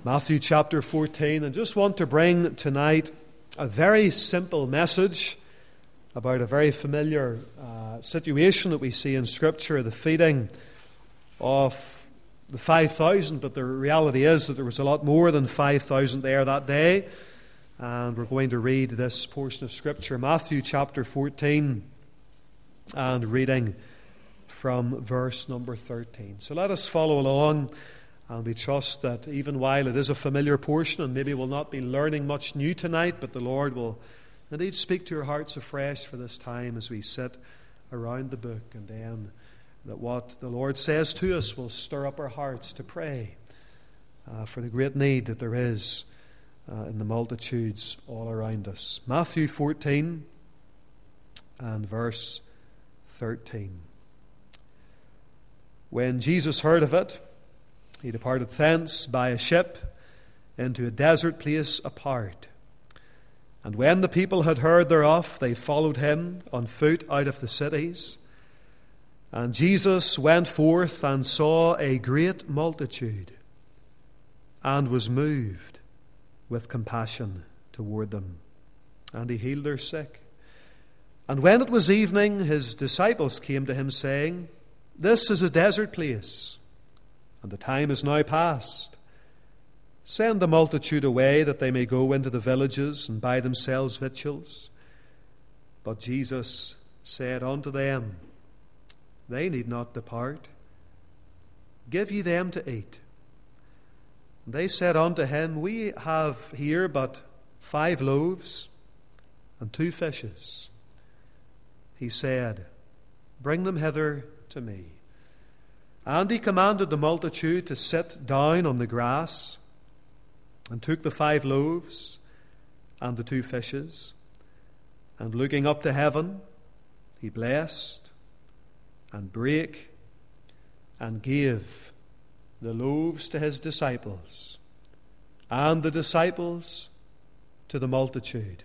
Matthew chapter 14, and just want to bring tonight a very simple message about a very familiar situation that we see in Scripture, the feeding of the 5,000, but the reality is that there was a lot more than 5,000 there that day, and we're going to read this portion of Scripture, Matthew chapter 14, and reading from verse number 13. So let us follow along. And we trust that even while it is a familiar portion, and maybe we'll not be learning much new tonight, but the Lord will indeed speak to our hearts afresh for this time as we sit around the book, and then that what the Lord says to us will stir up our hearts to pray for the great need that there is in the multitudes all around us. Matthew 14 and verse 13. When Jesus heard of it, he departed thence by a ship into a desert place apart. And when the people had heard thereof, they followed him on foot out of the cities. And Jesus went forth and saw a great multitude, and was moved with compassion toward them. And he healed their sick. And when it was evening, his disciples came to him, saying, This is a desert place, and the time is now past. Send the multitude away, that they may go into the villages and buy themselves victuals. But Jesus said unto them, They need not depart. Give ye them to eat. And they said unto him, We have here but 5 loaves and 2 fishes. He said, Bring them hither to me. And he commanded the multitude to sit down on the grass, and took the 5 loaves and the 2 fishes, and looking up to heaven, he blessed and brake and gave the loaves to his disciples, and the disciples to the multitude.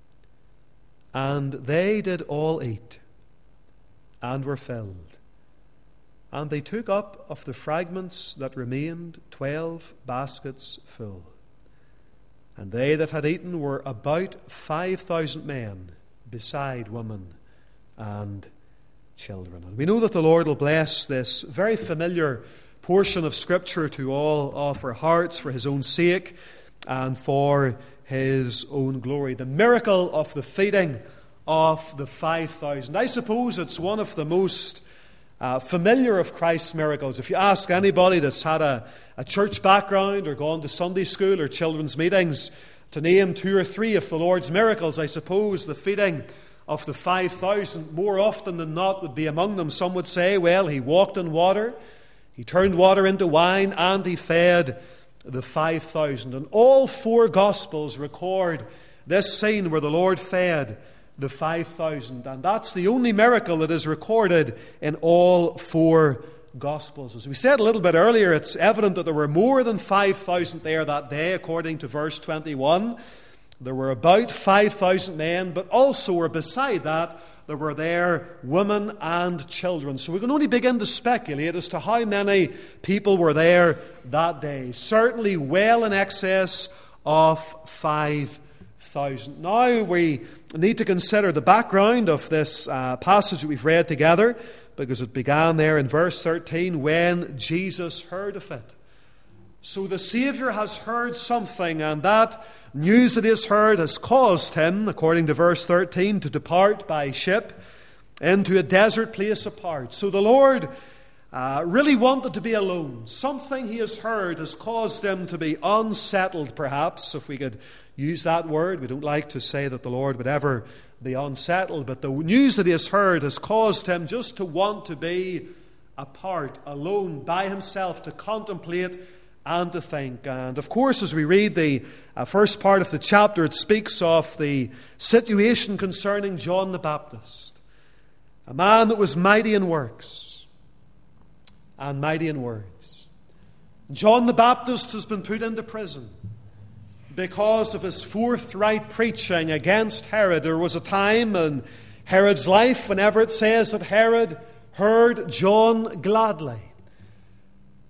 And they did all eat and were filled. And they took up of the fragments that remained 12 baskets full. And they that had eaten were about 5,000 men, beside women and children. And we know that the Lord will bless this very familiar portion of Scripture to all of our hearts for his own sake and for his own glory. The miracle of the feeding of the 5,000. I suppose it's one of the most familiar of Christ's miracles. If you ask anybody that's had a church background or gone to Sunday school or children's meetings to name 2 or 3 of the Lord's miracles, I suppose the feeding of the 5,000 more often than not would be among them. Some would say, well, he walked on water, he turned water into wine, and he fed the 5,000. And all 4 Gospels record this scene where the Lord fed the 5,000, and that's the only miracle that is recorded in all 4 Gospels. As we said a little bit earlier, it's evident that there were more than 5,000 there that day, according to verse 21. There were about 5,000 men, but also, or beside that, there were there women and children. So we can only begin to speculate as to how many people were there that day. Certainly well in excess of 5,000. Now we need to consider the background of this passage that we've read together, because it began there in verse 13, when Jesus heard of it. So the Saviour has heard something, and that news that he has heard has caused him, according to verse 13, to depart by ship into a desert place apart. So the Lord really wanted to be alone. Something he has heard has caused him to be unsettled, perhaps, if we could use that word. We don't like to say that the Lord would ever be unsettled, but the news that he has heard has caused him just to want to be apart, alone, by himself, to contemplate and to think. And of course, as we read the first part of the chapter, it speaks of the situation concerning John the Baptist, a man that was mighty in works and mighty in words. John the Baptist has been put into prison because of his forthright preaching against Herod. There was a time in Herod's life whenever it says that Herod heard John gladly.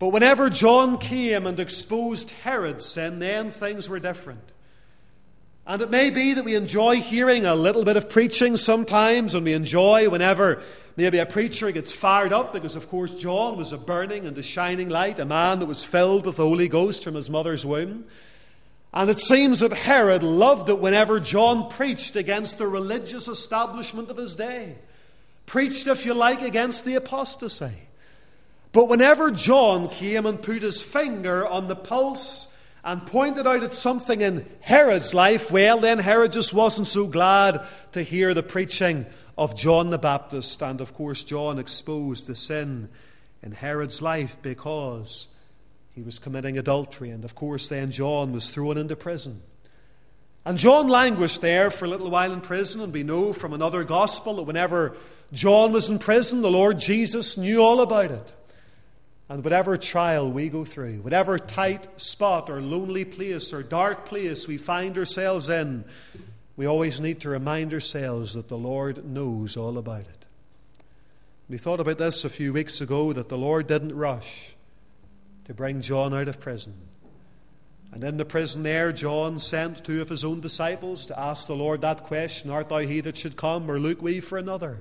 But whenever John came and exposed Herod's sin, then things were different. And it may be that we enjoy hearing a little bit of preaching sometimes, and we enjoy whenever maybe a preacher gets fired up, because of course John was a burning and a shining light, a man that was filled with the Holy Ghost from his mother's womb. And it seems that Herod loved it whenever John preached against the religious establishment of his day. Preached, if you like, against the apostasy. But whenever John came and put his finger on the pulse and pointed out at something in Herod's life, well, then Herod just wasn't so glad to hear the preaching of John the Baptist. And of course, John exposed the sin in Herod's life because he was committing adultery. And of course, then John was thrown into prison. And John languished there for a little while in prison. And we know from another gospel that whenever John was in prison, the Lord Jesus knew all about it. And whatever trial we go through, whatever tight spot or lonely place or dark place we find ourselves in, we always need to remind ourselves that the Lord knows all about it. We thought about this a few weeks ago, that the Lord didn't rush to bring John out of prison. And in the prison there, John sent 2 of his own disciples to ask the Lord that question, art thou he that should come, or look we for another?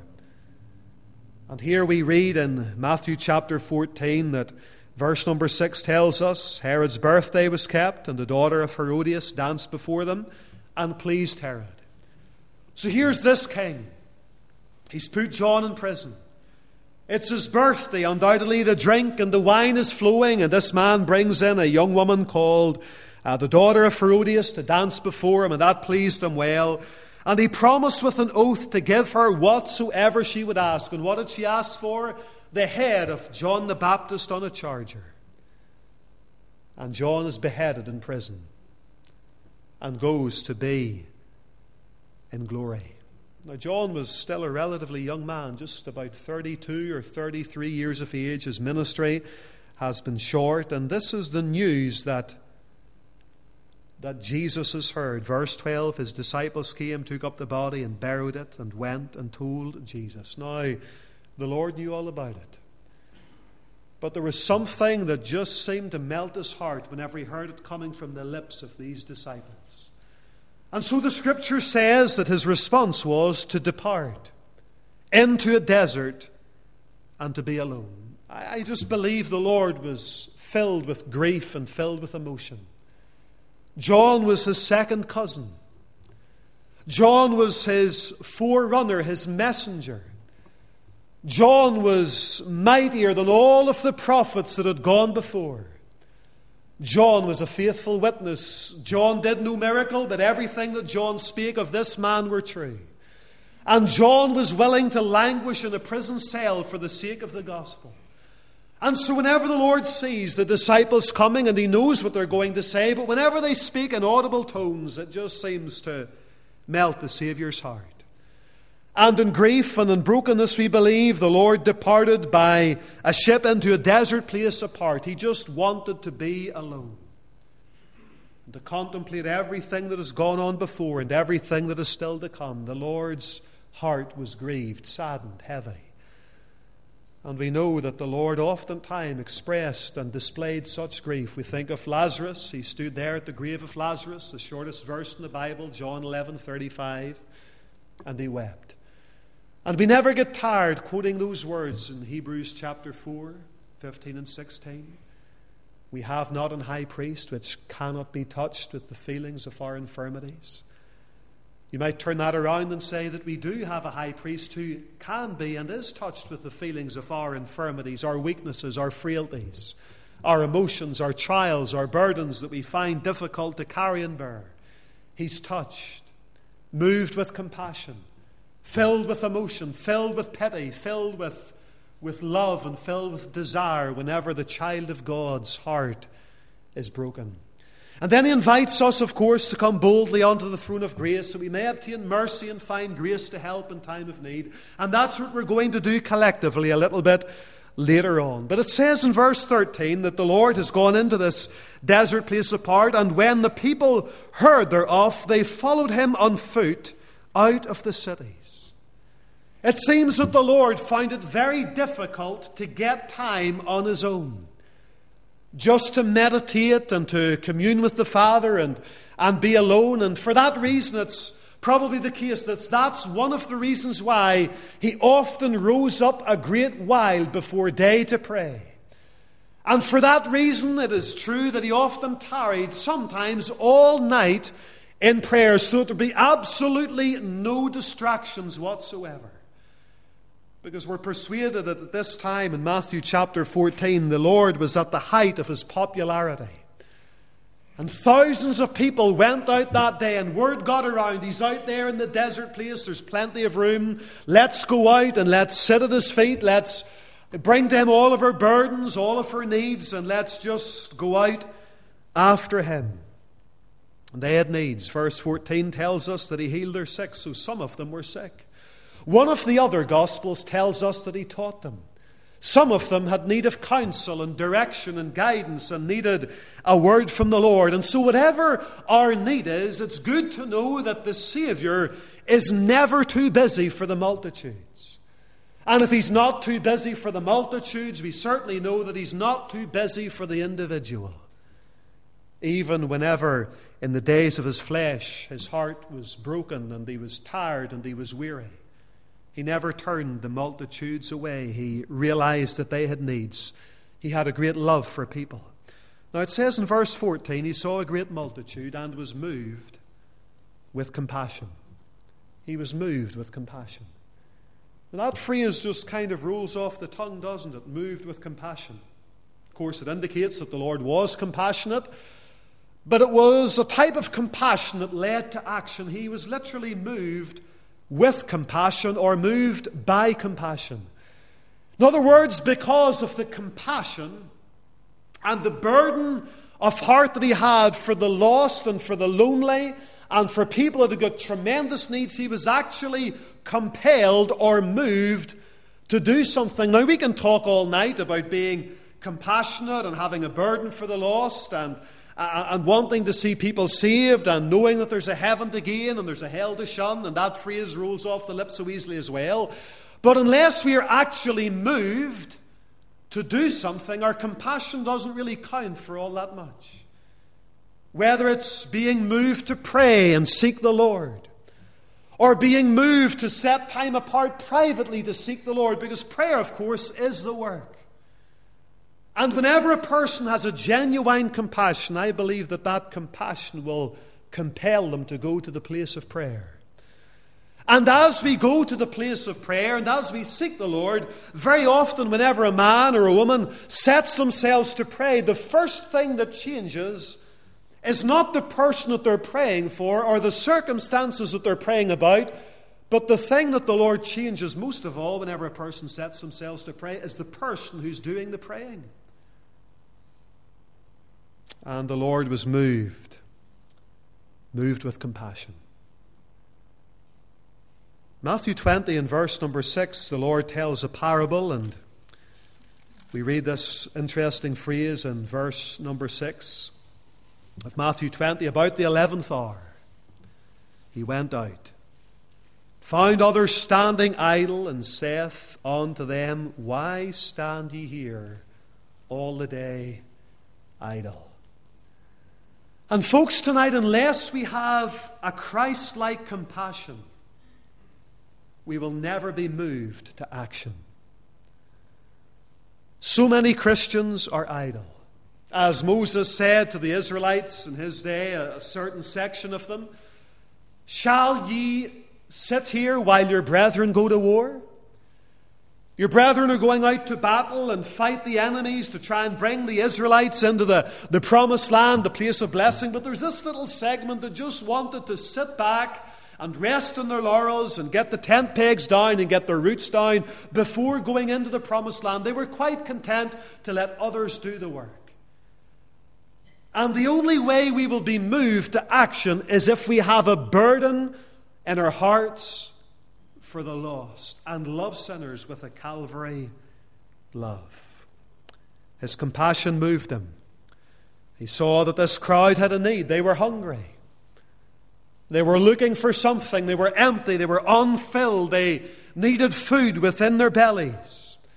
And here we read in Matthew chapter 14 that verse number 6 tells us, Herod's birthday was kept, and the daughter of Herodias danced before them and pleased Herod. So here's this king. He's put John in prison. It's his birthday. Undoubtedly the drink and the wine is flowing, and this man brings in a young woman called the daughter of Herodias to dance before him, and that pleased him well. And he promised with an oath to give her whatsoever she would ask. And what did she ask for? The head of John the Baptist on a charger. And John is beheaded in prison and goes to be in glory. Now, John was still a relatively young man, just about 32 or 33 years of age. His ministry has been short, and this is the news that Jesus has heard. Verse 12, his disciples came, took up the body and buried it, and went and told Jesus. Now, the Lord knew all about it. But there was something that just seemed to melt his heart whenever he heard it coming from the lips of these disciples. And so the Scripture says that his response was to depart into a desert and to be alone. I just believe the Lord was filled with grief and filled with emotion. John was his second cousin. John was his forerunner, his messenger. John was mightier than all of the prophets that had gone before. John was a faithful witness. John did no miracle, but everything that John spake of this man were true. And John was willing to languish in a prison cell for the sake of the gospel. And so whenever the Lord sees the disciples coming, and he knows what they're going to say, but whenever they speak in audible tones, it just seems to melt the Saviour's heart. And in grief and in brokenness, we believe, the Lord departed by a ship into a desert place apart. He just wanted to be alone, and to contemplate everything that has gone on before and everything that is still to come. The Lord's heart was grieved, saddened, heavy. And we know that the Lord oftentimes expressed and displayed such grief. We think of Lazarus. He stood there at the grave of Lazarus, the shortest verse in the Bible, John 11:35, and he wept. And we never get tired quoting those words in Hebrews chapter 4, 15 and 16. We have not an high priest which cannot be touched with the feelings of our infirmities. You might turn that around and say that we do have a high priest who can be and is touched with the feelings of our infirmities, our weaknesses, our frailties, our emotions, our trials, our burdens that we find difficult to carry and bear. He's touched, moved with compassion, filled with emotion, filled with pity, filled with love, and filled with desire whenever the child of God's heart is broken. And then he invites us, of course, to come boldly onto the throne of grace so we may obtain mercy and find grace to help in time of need. And that's what we're going to do collectively a little bit later on. But it says in verse 13 that the Lord has gone into this desert place apart, and when the people heard thereof, they followed him on foot out of the cities. It seems that the Lord found it very difficult to get time on his own. just to meditate and to commune with the Father and be alone. And for that reason, it's probably the case that's one of the reasons why he often rose up a great while before day to pray. And for that reason, it is true that he often tarried, sometimes all night, in prayer, so that there be absolutely no distractions whatsoever. Because we're persuaded that at this time in Matthew chapter 14, the Lord was at the height of his popularity. And thousands of people went out that day, and word got around, he's out there in the desert place, there's plenty of room, let's go out and let's sit at his feet, let's bring to him all of our burdens, all of our needs, and let's just go out after him. And they had needs. Verse 14 tells us that he healed their sick, so some of them were sick. One of the other Gospels tells us that he taught them. Some of them had need of counsel and direction and guidance and needed a word from the Lord. And so whatever our need is, it's good to know that the Savior is never too busy for the multitudes. And if he's not too busy for the multitudes, we certainly know that he's not too busy for the individual. Even whenever in the days of his flesh his heart was broken and he was tired and he was weary, he never turned the multitudes away. He realized that they had needs. He had a great love for people. Now it says in verse 14, he saw a great multitude and was moved with compassion. He was moved with compassion. And that phrase just kind of rolls off the tongue, doesn't it? Moved with compassion. Of course, it indicates that the Lord was compassionate, but it was a type of compassion that led to action. He was literally moved with compassion or moved by compassion. In other words, because of the compassion and the burden of heart that he had for the lost and for the lonely and for people that had got tremendous needs, he was actually compelled or moved to do something. Now, we can talk all night about being compassionate and having a burden for the lost and wanting to see people saved and knowing that there's a heaven to gain and there's a hell to shun, and that phrase rolls off the lips so easily as well. But unless we are actually moved to do something, our compassion doesn't really count for all that much. Whether it's being moved to pray and seek the Lord, or being moved to set time apart privately to seek the Lord, because prayer, of course, is the work. And whenever a person has a genuine compassion, I believe that compassion will compel them to go to the place of prayer. And as we go to the place of prayer and as we seek the Lord, very often whenever a man or a woman sets themselves to pray, the first thing that changes is not the person that they're praying for or the circumstances that they're praying about, but the thing that the Lord changes most of all whenever a person sets themselves to pray is the person who's doing the praying. And the Lord was moved with compassion. Matthew 20 and verse number 6, the Lord tells a parable, and we read this interesting phrase in verse number 6 of Matthew 20. About the 11th hour, he went out, found others standing idle, and saith unto them, Why stand ye here all the day idle? And folks, tonight, unless we have a Christ-like compassion, we will never be moved to action. So many Christians are idle. As Moses said to the Israelites in his day, a certain section of them, Shall ye sit here while your brethren go to war? Your brethren are going out to battle and fight the enemies to try and bring the Israelites into the promised land, the place of blessing. But there's this little segment that just wanted to sit back and rest on their laurels and get the tent pegs down and get their roots down before going into the promised land. They were quite content to let others do the work. And the only way we will be moved to action is if we have a burden in our hearts for the lost and love sinners with a Calvary love. His compassion moved him. He saw that this crowd had a need. They were hungry. They were looking for something. They were empty. They were unfilled. They needed food within their bellies.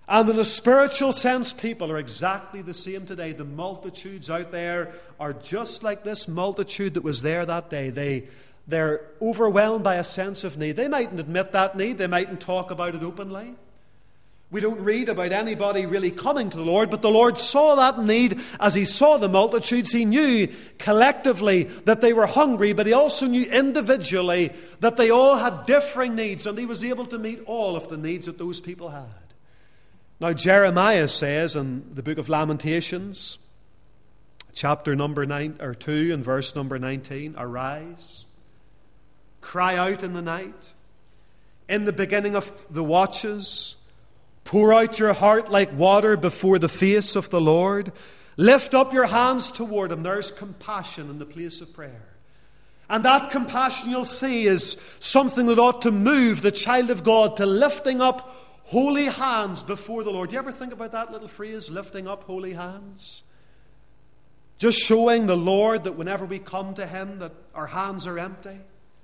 And in a spiritual sense, people are exactly the same today. The multitudes out there are just like this multitude that was there that day. They're overwhelmed by a sense of need. They mightn't admit that need. They mightn't talk about it openly. We don't read about anybody really coming to the Lord, but the Lord saw that need as He saw the multitudes. He knew collectively that they were hungry, but He also knew individually that they all had differing needs, and He was able to meet all of the needs that those people had. Now, Jeremiah says in the book of Lamentations, chapter number 2 and verse number 19, "Arise, cry out in the night, in the beginning of the watches, pour out your heart like water before the face of the Lord. Lift up your hands toward Him." There's compassion in the place of prayer. And that compassion, you'll see, is something that ought to move the child of God to lifting up holy hands before the Lord. Do you ever think about that little phrase, lifting up holy hands? Just showing the Lord that whenever we come to Him, that our hands are empty.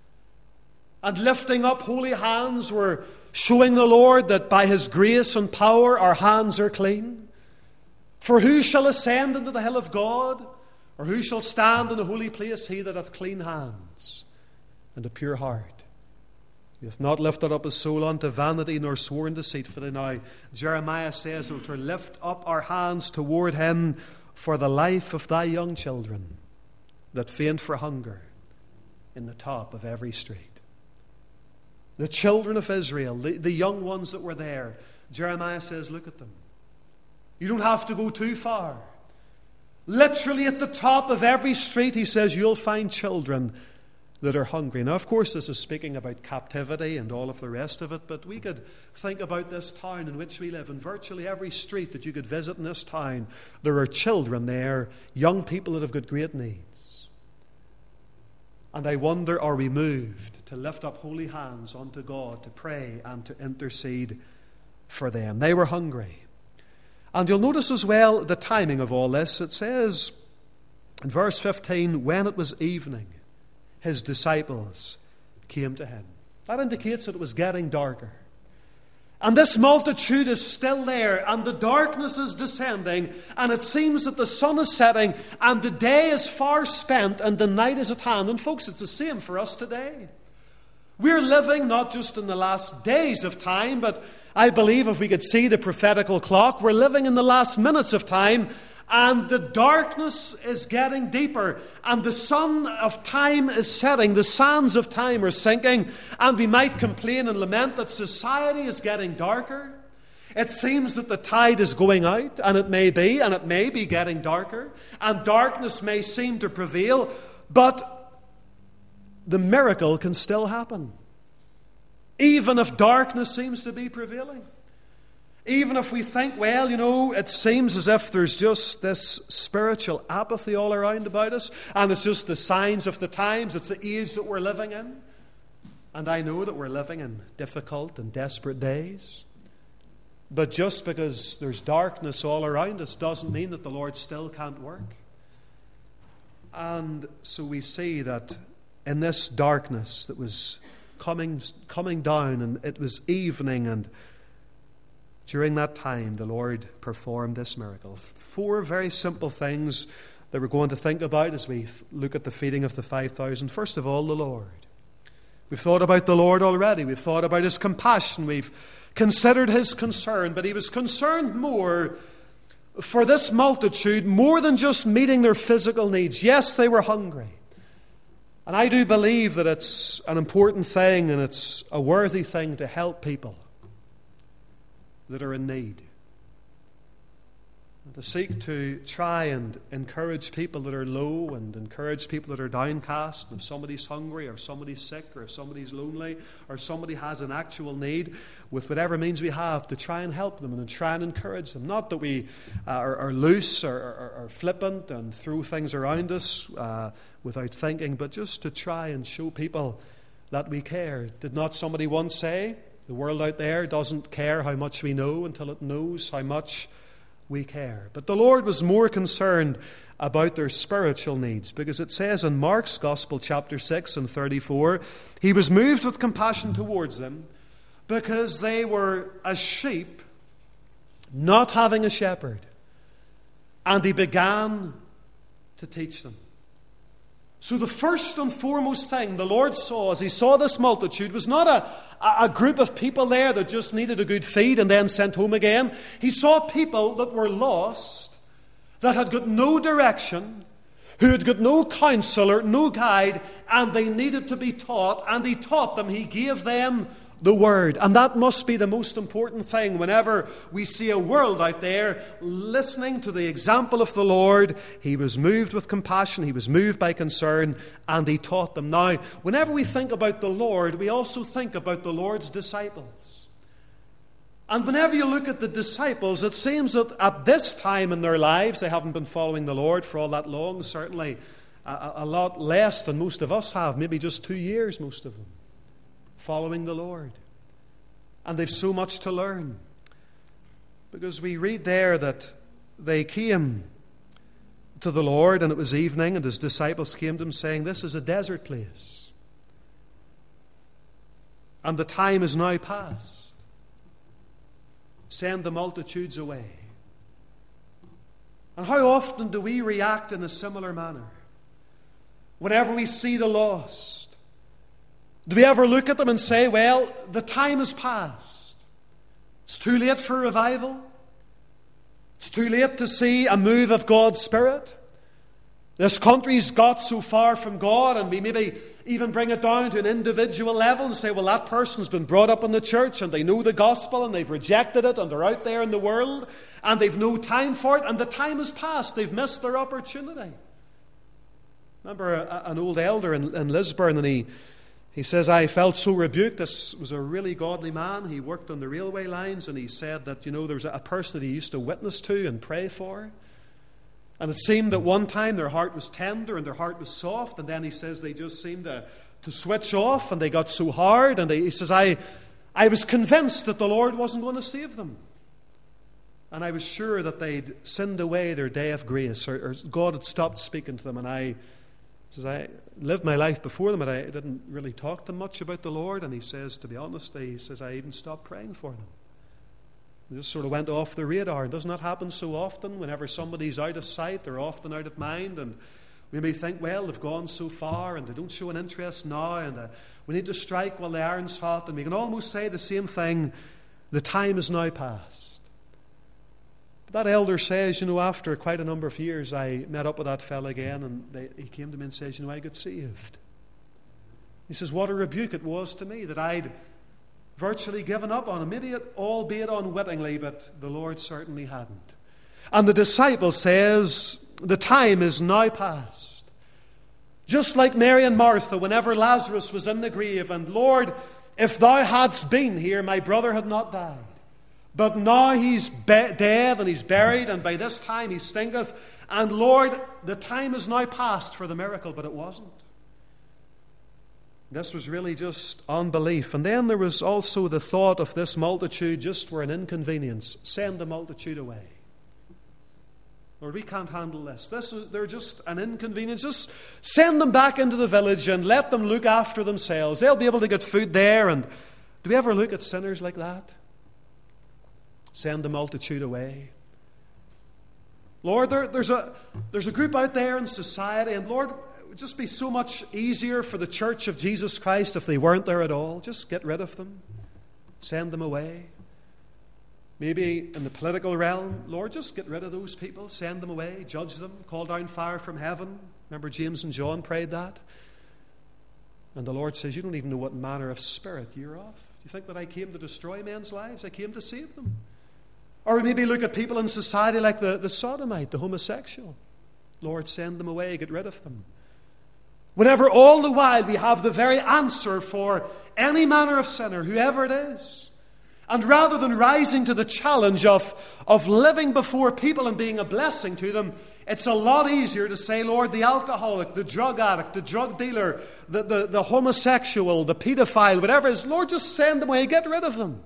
And lifting up holy hands, we're showing the Lord that by His grace and power our hands are clean. For who shall ascend into the hill of God? Or who shall stand in the holy place? He that hath clean hands and a pure heart. He hath not lifted up his soul unto vanity, nor sworn deceitfully. Now, Jeremiah says that to lift up our hands toward Him for the life of thy young children that faint for hunger in the top of every street. The children of Israel, the young ones that were there, Jeremiah says, look at them. You don't have to go too far. Literally at the top of every street, he says, you'll find children that are hungry. Now, of course, this is speaking about captivity and all of the rest of it, but we could think about this town in which we live. In virtually every street that you could visit in this town, there are children there, young people that have got great needs. And I wonder, are we moved to lift up holy hands unto God, to pray and to intercede for them? They were hungry. And you'll notice as well the timing of all this. It says in verse 15, when it was evening, His disciples came to Him. That indicates that it was getting darker. And this multitude is still there, and the darkness is descending, and it seems that the sun is setting, and the day is far spent, and the night is at hand. And folks, it's the same for us today. We're living not just in the last days of time, but I believe if we could see the prophetical clock, we're living in the last minutes of time, and the darkness is getting deeper, and the sun of time is setting, the sands of time are sinking, and we might complain and lament that society is getting darker. It seems that the tide is going out, and it may be getting darker, and darkness may seem to prevail, but the miracle can still happen. Even if darkness seems to be prevailing. Even if we think, well, it seems as if there's just this spiritual apathy all around about us, and it's just the signs of the times, it's the age that we're living in. And I know that we're living in difficult and desperate days. But just because there's darkness all around us doesn't mean that the Lord still can't work. And so we see that in this darkness that was coming down, and it was evening, and during that time, the Lord performed this miracle. 4 very simple things that we're going to think about as we look at the feeding of the 5,000. First of all, the Lord. We've thought about the Lord already. We've thought about His compassion. We've considered His concern. But He was concerned more for this multitude, more than just meeting their physical needs. Yes, they were hungry. And I do believe that it's an important thing and it's a worthy thing to help people that are in need. And to seek to try and encourage people that are low and encourage people that are downcast. And if somebody's hungry or somebody's sick or if somebody's lonely or somebody has an actual need, with whatever means we have, to try and help them and to try and encourage them. Not that we are loose or flippant and throw things around us without thinking, but just to try and show people that we care. Did not somebody once say, the world out there doesn't care how much we know until it knows how much we care. But the Lord was more concerned about their spiritual needs, because it says in Mark's Gospel, chapter 6 and 34, He was moved with compassion towards them because they were as sheep not having a shepherd. And he began to teach them. So the first and foremost thing the Lord saw as he saw this multitude was not a group of people there that just needed a good feed and then sent home again. He saw people that were lost, that had got no direction, who had got no counselor, no guide, and they needed to be taught. And he taught them. He gave them the Word. And that must be the most important thing whenever we see a world out there listening to the example of the Lord. He was moved with compassion. He was moved by concern, and he taught them. Now, whenever we think about the Lord, we also think about the Lord's disciples. And whenever you look at the disciples, it seems that at this time in their lives, they haven't been following the Lord for all that long, certainly a lot less than most of us have, maybe just 2 years, most of them, following the Lord. And they've so much to learn. Because we read there that they came to the Lord, and it was evening, and his disciples came to him saying, "This is a desert place, and the time is now past. Send the multitudes away." And how often do we react in a similar manner? Whenever we see the lost, do we ever look at them and say, well, the time is past. It's too late for revival. It's too late to see a move of God's Spirit. This country's got so far from God, and we maybe even bring it down to an individual level and say, well, that person's been brought up in the church and they know the gospel and they've rejected it and they're out there in the world and they've no time for it and the time has passed. They've missed their opportunity. Remember an old elder in Lisburn, and he says, I felt so rebuked. This was a really godly man. He worked on the railway lines, and he said that, there was a person that he used to witness to and pray for. And it seemed that one time their heart was tender and their heart was soft, and then he says they just seemed to switch off, and they got so hard. And he says, I was convinced that the Lord wasn't going to save them. And I was sure that they'd sinned away their day of grace, or God had stopped speaking to them. And I lived my life before them, but I didn't really talk to them much about the Lord. And he says, to be honest, I even stopped praying for them. It just sort of went off the radar. Doesn't that happen so often? Whenever somebody's out of sight, they're often out of mind. And we may think, well, they've gone so far and they don't show an interest now, and we need to strike while the iron's hot. And we can almost say the same thing, the time is now past. But that elder says, after quite a number of years, I met up with that fella again, and he came to me and says, I got saved. He says, what a rebuke it was to me that I'd virtually given up on him. Maybe albeit unwittingly, but the Lord certainly hadn't. And the disciple says, the time is now past. Just like Mary and Martha, whenever Lazarus was in the grave, and Lord, if thou hadst been here, my brother had not died. But now he's dead and he's buried, and by this time he stinketh. And Lord, the time is now past for the miracle, but it wasn't. This was really just unbelief. And then there was also the thought of this multitude just were an inconvenience. Send the multitude away. Lord, we can't handle this. They're just an inconvenience. Just send them back into the village and let them look after themselves. They'll be able to get food there. And do we ever look at sinners like that? Send the multitude away. Lord, there's a group out there in society, and Lord, it would just be so much easier for the Church of Jesus Christ if they weren't there at all. Just get rid of them. Send them away. Maybe in the political realm, Lord, just get rid of those people. Send them away. Judge them. Call down fire from heaven. Remember James and John prayed that? And the Lord says, you don't even know what manner of spirit you're of. Do you think that I came to destroy men's lives? I came to save them. Or maybe look at people in society like the sodomite, the homosexual. Lord, send them away, get rid of them. Whenever all the while we have the very answer for any manner of sinner, whoever it is. And rather than rising to the challenge of living before people and being a blessing to them, it's a lot easier to say, Lord, the alcoholic, the drug addict, the drug dealer, the homosexual, the pedophile, whatever it is, Lord, just send them away, get rid of them.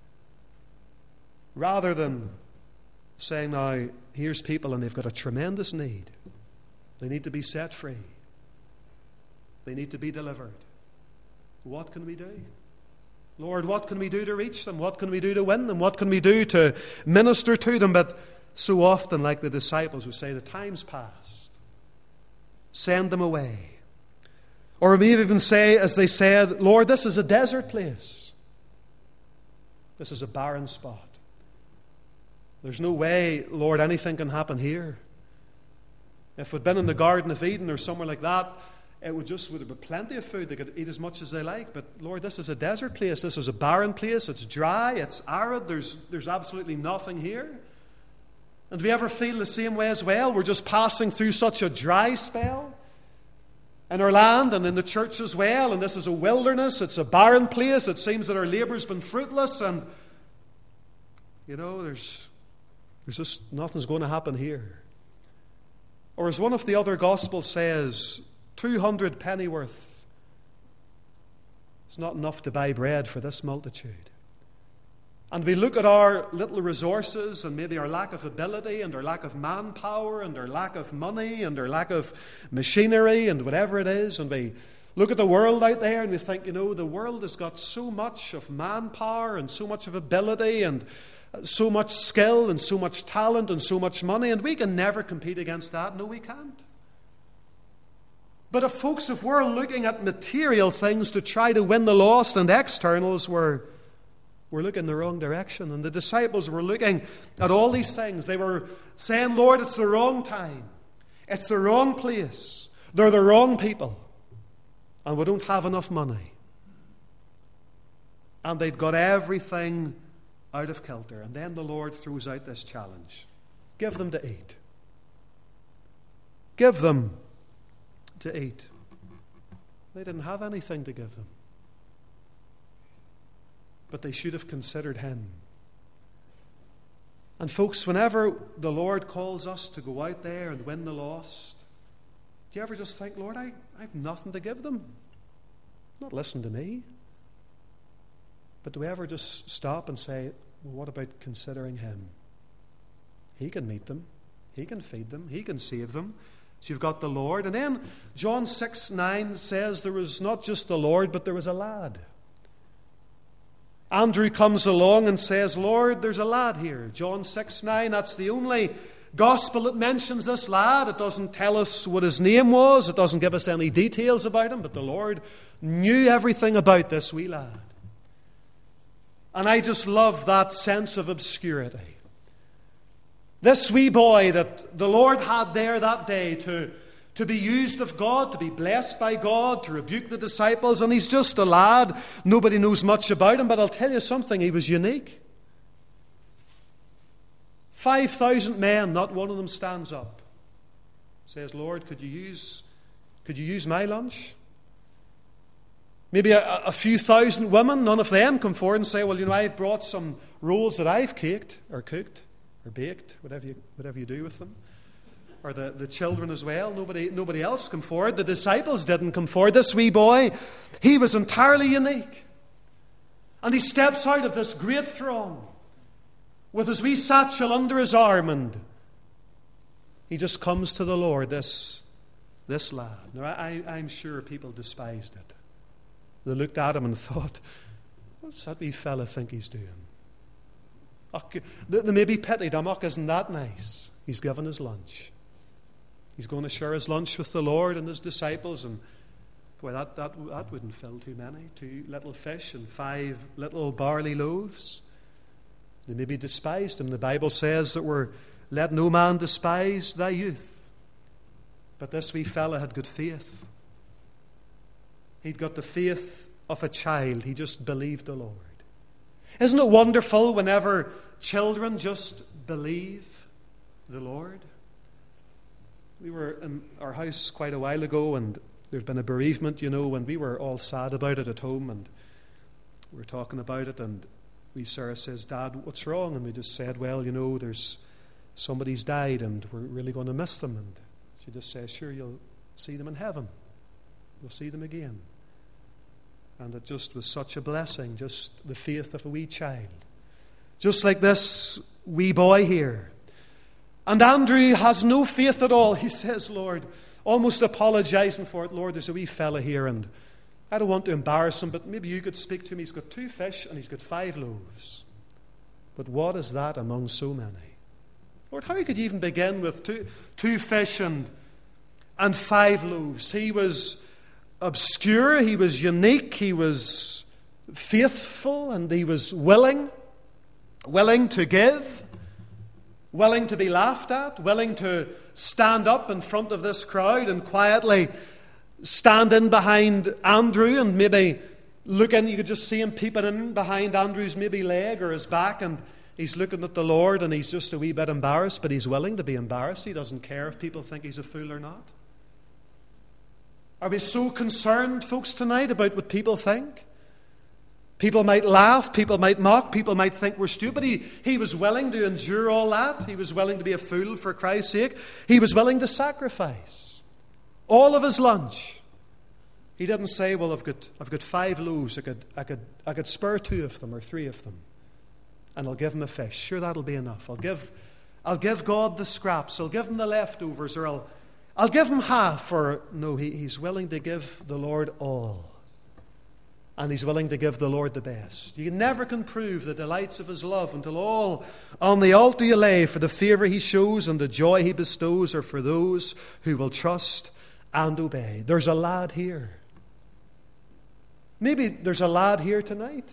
Rather than saying, now, here's people and they've got a tremendous need. They need to be set free. They need to be delivered. What can we do? Lord, what can we do to reach them? What can we do to win them? What can we do to minister to them? But so often, like the disciples, we say, the time's past. Send them away. Or we even say, as they said, Lord, this is a desert place. This is a barren spot. There's no way, Lord, anything can happen here. If we'd been in the Garden of Eden or somewhere like that, it would have been plenty of food. They could eat as much as they like. But Lord, this is a desert place. This is a barren place. It's dry. It's arid. There's absolutely nothing here. And do we ever feel the same way as well? We're just passing through such a dry spell in our land and in the church as well. And this is a wilderness. It's a barren place. It seems that our labour's been fruitless. And, there's just nothing's going to happen here. Or as one of the other Gospels says, 200 pennyworth. It's not enough to buy bread for this multitude. And we look at our little resources and maybe our lack of ability and our lack of manpower and our lack of money and our lack of machinery and whatever it is, and we look at the world out there and we think, the world has got so much of manpower and so much of ability and so much skill and so much talent and so much money, and we can never compete against that. No, we can't. But if we're looking at material things to try to win the lost and externals, we're looking the wrong direction. And the disciples were looking at all these things. They were saying, Lord, it's the wrong time. It's the wrong place. They're the wrong people. And we don't have enough money. And they'd got everything out of kilter. And then the Lord throws out this challenge. Give them to eat. Give them to eat. They didn't have anything to give them. But they should have considered him. And folks, whenever the Lord calls us to go out there and win the lost, do you ever just think, Lord, I have nothing to give them? Not listen to me. But do we ever just stop and say, well, what about considering him? He can meet them. He can feed them. He can save them. So you've got the Lord. And then John 6:9 says there was not just the Lord, but there was a lad. Andrew comes along and says, Lord, there's a lad here. John 6:9, that's the only gospel that mentions this lad. It doesn't tell us what his name was. It doesn't give us any details about him. But the Lord knew everything about this wee lad. And I just love that sense of obscurity. This wee boy that the Lord had there that day to be used of God, to be blessed by God, to rebuke the disciples, and he's just a lad. Nobody knows much about him, but I'll tell you something, he was unique. 5,000 men, not one of them stands up. Says, Lord, could you use my lunch? Maybe a few thousand women, none of them come forward and say, well, I've brought some rolls that I've caked or cooked or baked, whatever you do with them. Or the children as well. Nobody else come forward. The disciples didn't come forward. This wee boy, he was entirely unique. And he steps out of this great throng with his wee satchel under his arm, and he just comes to the Lord, this lad. Now, I'm sure people despised it. They looked at him and thought, what's that wee fella think he's doing? They maybe pitied him. Isn't that nice? He's given his lunch. He's going to share his lunch with the Lord and his disciples. And boy, that wouldn't fill too many. 2 little fish and 5 little barley loaves. They maybe despised him. The Bible says that let no man despise thy youth. But this wee fella had good faith. He'd got the faith of a child. He just believed the Lord. Isn't it wonderful whenever children just believe the Lord? We were in our house quite a while ago, and there'd been a bereavement, and we were all sad about it at home, and we were talking about it, and Sarah says, Dad, what's wrong? And we just said, well, there's somebody's died, and we're really going to miss them. And she just says, sure, you'll see them in heaven. You'll see them again. And it just was such a blessing, just the faith of a wee child. Just like this wee boy here. And Andrew has no faith at all. He says, Lord, almost apologizing for it, Lord, there's a wee fella here, and I don't want to embarrass him, but maybe you could speak to him. He's got 2 fish and he's got 5 loaves. But what is that among so many? Lord, how could you even begin with two fish and 5 loaves? He was obscure, he was unique, he was faithful, and he was willing to give, willing to be laughed at, willing to stand up in front of this crowd and quietly stand in behind Andrew and maybe look in. You could just see him peeping in behind Andrew's maybe leg or his back, and he's looking at the Lord and he's just a wee bit embarrassed, but he's willing to be embarrassed. He doesn't care if people think he's a fool or not. Are we so concerned, folks, tonight about what people think? People might laugh, people might mock, people might think we're stupid. He was willing to endure all that. He was willing to be a fool for Christ's sake. He was willing to sacrifice all of his lunch. He didn't say, well, I've got 5 loaves. I could spare 2 of them or 3 of them, and I'll give him a fish. Sure, that'll be enough. I'll give God the scraps. I'll give him the leftovers, or I'll give him half. Or no, he's willing to give the Lord all. And he's willing to give the Lord the best. You never can prove the delights of his love until all on the altar you lay for the favour he shows and the joy he bestows are for those who will trust and obey. There's a lad here. Maybe there's a lad here tonight.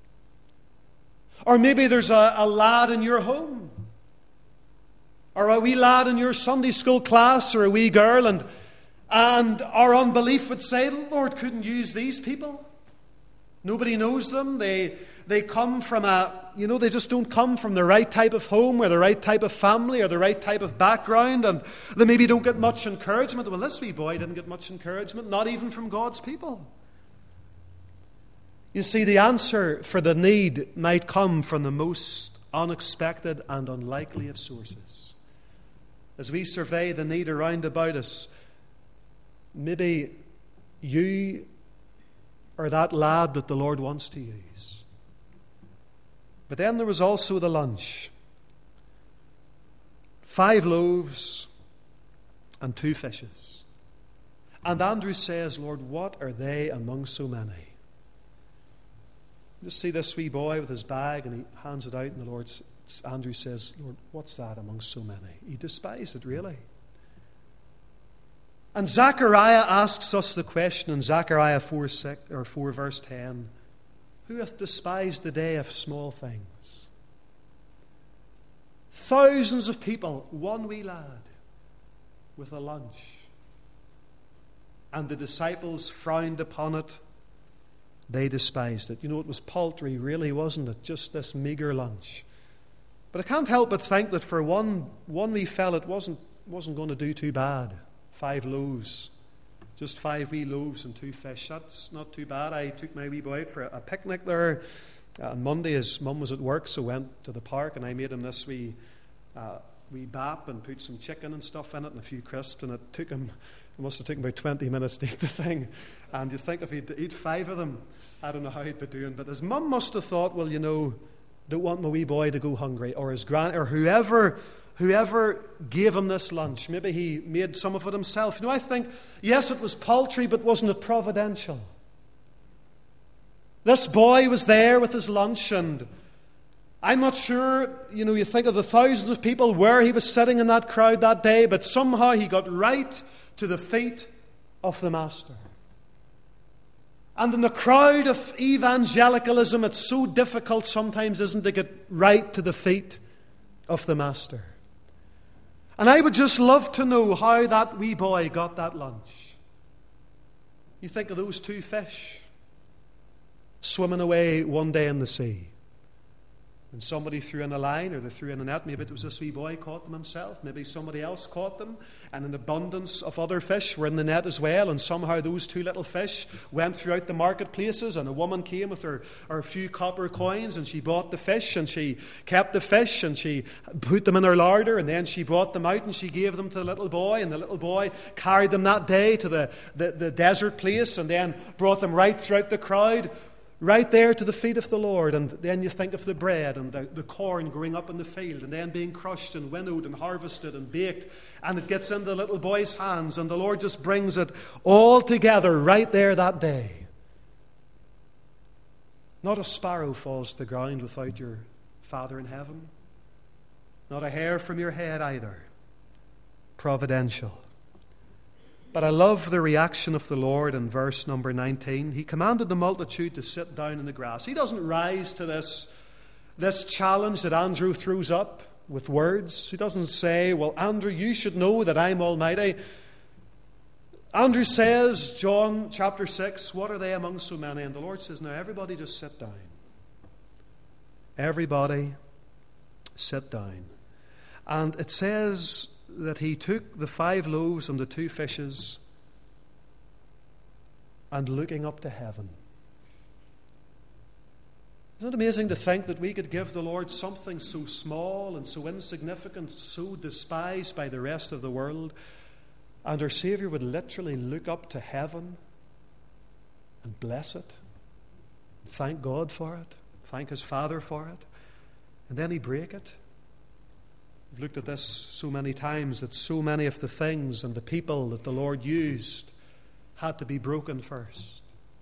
Or maybe there's a lad in your home. Or a wee lad in your Sunday school class, or a wee girl, and our unbelief would say, the Lord couldn't use these people. Nobody knows them. They come from they just don't come from the right type of home or the right type of family or the right type of background, and they maybe don't get much encouragement. Well, this wee boy didn't get much encouragement, not even from God's people. You see, the answer for the need might come from the most unexpected and unlikely of sources. As we survey the need around about us, maybe you or that lad that the Lord wants to use. But then there was also the lunch. 5 loaves and 2 fishes. And Andrew says, Lord, what are they among so many? You just see this wee boy with his bag, and he hands it out, and Andrew says, Lord, what's that among so many? He despised it, really. And Zechariah asks us the question in Zechariah 4 verse 10, who hath despised the day of small things? Thousands of people, one wee lad with a lunch. And the disciples frowned upon it. They despised it. It was paltry, really, wasn't it? Just this meagre lunch. But I can't help but think that for one wee fella, it wasn't going to do too bad. 5 loaves, just 5 wee loaves and 2 fish. That's not too bad. I took my wee boy out for a picnic there on Monday. His mum was at work, so went to the park, and I made him this wee bap and put some chicken and stuff in it and a few crisps, and it must have taken about 20 minutes to eat the thing. And you think if he'd to eat 5 of them, I don't know how he'd be doing. But his mum must have thought, well, don't want my wee boy to go hungry, or his or whoever gave him this lunch. Maybe he made some of it himself. I think, yes, it was paltry, but wasn't it providential? This boy was there with his lunch, and I'm not sure, you think of the thousands of people where he was sitting in that crowd that day, but somehow he got right to the feet of the Master. And in the crowd of evangelicalism, it's so difficult sometimes, isn't it, to get right to the feet of the Master. And I would just love to know how that wee boy got that lunch. You think of those 2 fish swimming away one day in the sea. And somebody threw in a line, or they threw in a net. Maybe it was this wee boy caught them himself. Maybe somebody else caught them. And an abundance of other fish were in the net as well. And somehow those 2 little fish went throughout the marketplaces. And a woman came with her few copper coins. And she bought the fish. And she kept the fish. And she put them in her larder. And then she brought them out. And she gave them to the little boy. And the little boy carried them that day to the desert place. And then brought them right throughout the crowd, right there to the feet of the Lord. And then you think of the bread and the corn growing up in the field and then being crushed and winnowed and harvested and baked, and it gets into the little boy's hands, and the Lord just brings it all together right there that day. Not a sparrow falls to the ground without your Father in heaven. Not a hair from your head either. Providential. But I love the reaction of the Lord in verse number 19. He commanded the multitude to sit down in the grass. He doesn't rise to this challenge that Andrew throws up with words. He doesn't say, well, Andrew, you should know that I'm Almighty. Andrew says, John chapter 6, what are they among so many? And the Lord says, now everybody just sit down. Everybody sit down. And it says that he took the 5 loaves and the 2 fishes and looking up to heaven. Isn't it amazing to think that we could give the Lord something so small and so insignificant, so despised by the rest of the world, and our Savior would literally look up to heaven and bless it, thank God for it, thank his Father for it, and then he break it? We've looked at this so many times, that so many of the things and the people that the Lord used had to be broken first.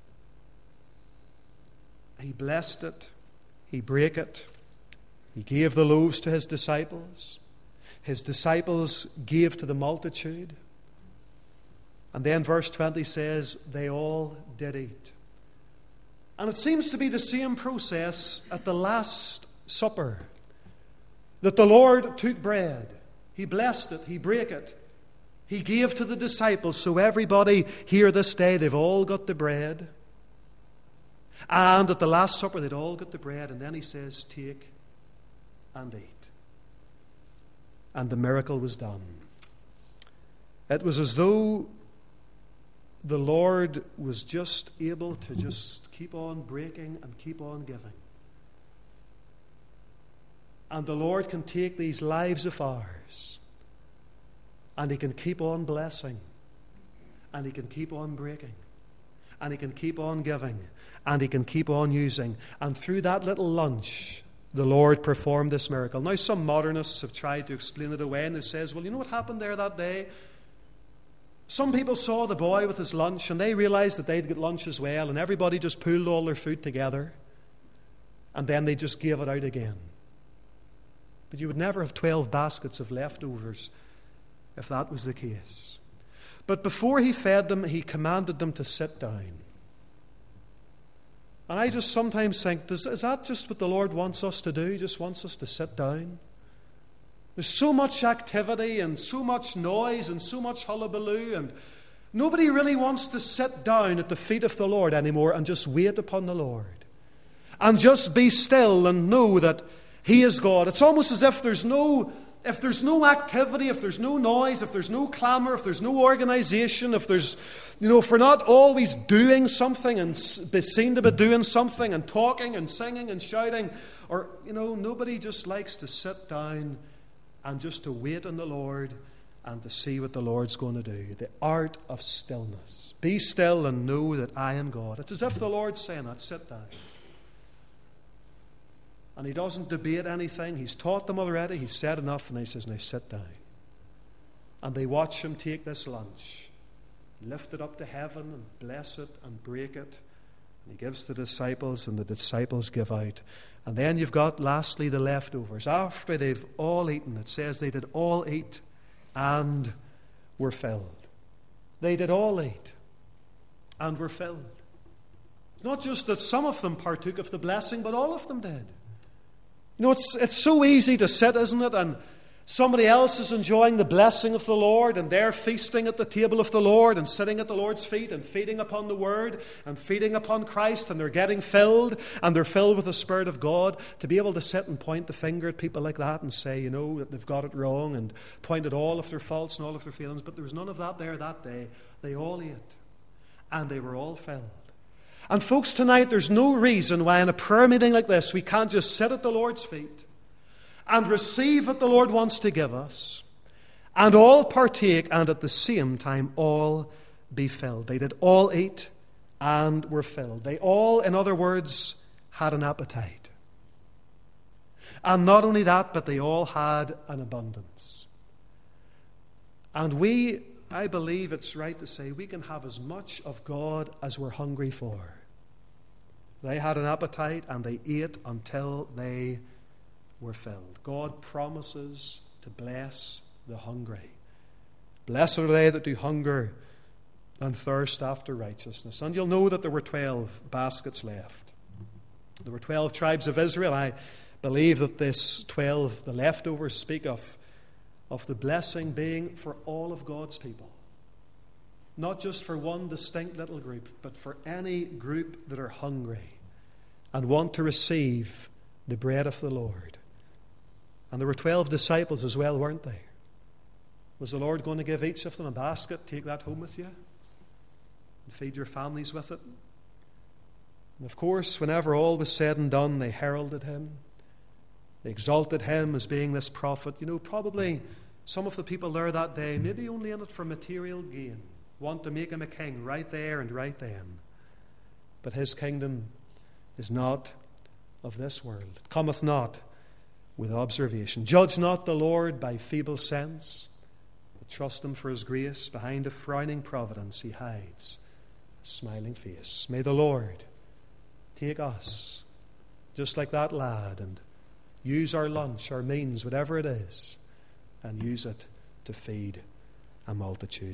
He blessed it. He brake it. He gave the loaves to his disciples. His disciples gave to the multitude. And then verse 20 says, they all did eat. And it seems to be the same process at the Last Supper. That the Lord took bread. He blessed it. He brake it. He gave to the disciples. So everybody here this day, they've all got the bread. And at the Last Supper, they'd all got the bread. And then he says, take and eat. And the miracle was done. It was as though the Lord was just able to just keep on breaking and keep on giving. And the Lord can take these lives of ours and he can keep on blessing, and he can keep on breaking, and he can keep on giving, and he can keep on using. And through that little lunch, the Lord performed this miracle. Now, some modernists have tried to explain it away, and they says, well, you know what happened there that day? Some people saw the boy with his lunch, and they realized that they'd get lunch as well, and everybody just pooled all their food together, and then they just gave it out again. But you would never have 12 baskets of leftovers if that was the case. But before he fed them, he commanded them to sit down. And I just sometimes think, is that just what the Lord wants us to do? He just wants us to sit down? There's so much activity and so much noise and so much hullabaloo, and nobody really wants to sit down at the feet of the Lord anymore and just wait upon the Lord. And just be still and know that he is God. It's almost as if there's no activity, if there's no noise, if there's no clamor, if there's no organization, if we're not always doing something and be seen to be doing something and talking and singing and shouting, or, nobody just likes to sit down and just to wait on the Lord and to see what the Lord's going to do. The art of stillness. Be still and know that I am God. It's as if the Lord's saying that, sit down. And he doesn't debate anything. He's taught them already. He's said enough. And he says, now sit down. And they watch him take this lunch, lift it up to heaven and bless it and break it. And he gives to the disciples, and the disciples give out. And then you've got, lastly, the leftovers. After they've all eaten, it says they did all eat and were filled. They did all eat and were filled. Not just that some of them partook of the blessing, but all of them did. It's so easy to sit, isn't it? And somebody else is enjoying the blessing of the Lord, and they're feasting at the table of the Lord and sitting at the Lord's feet and feeding upon the Word and feeding upon Christ, and they're getting filled, and they're filled with the Spirit of God. To be able to sit and point the finger at people like that and say, that they've got it wrong, and point at all of their faults and all of their failings. But there was none of that there that day. They all ate, and they were all filled. And folks, tonight there's no reason why in a prayer meeting like this we can't just sit at the Lord's feet and receive what the Lord wants to give us, and all partake, and at the same time all be filled. They did all eat and were filled. They all, in other words, had an appetite. And not only that, but they all had an abundance. And I believe it's right to say, we can have as much of God as we're hungry for. They had an appetite and they ate until they were filled. God promises to bless the hungry. Blessed are they that do hunger and thirst after righteousness. And you'll know that there were 12 baskets left. There were 12 tribes of Israel. I believe that this 12, the leftovers, speak of the blessing being for all of God's people. Not just for one distinct little group, but for any group that are hungry and want to receive the bread of the Lord. And there were 12 disciples as well, weren't there? Was the Lord going to give each of them a basket? Take that home with you and feed your families with it? And of course, whenever all was said and done, they heralded him. They exalted him as being this prophet. You know, probably some of the people there that day, maybe only in it for material gain, want to make him a king right there and right then. But his kingdom is not of this world. It cometh not with observation. Judge not the Lord by feeble sense, but trust him for his grace. Behind a frowning providence he hides a smiling face. May the Lord take us, just like that lad, and use our lunch, our means, whatever it is, and use it to feed a multitude.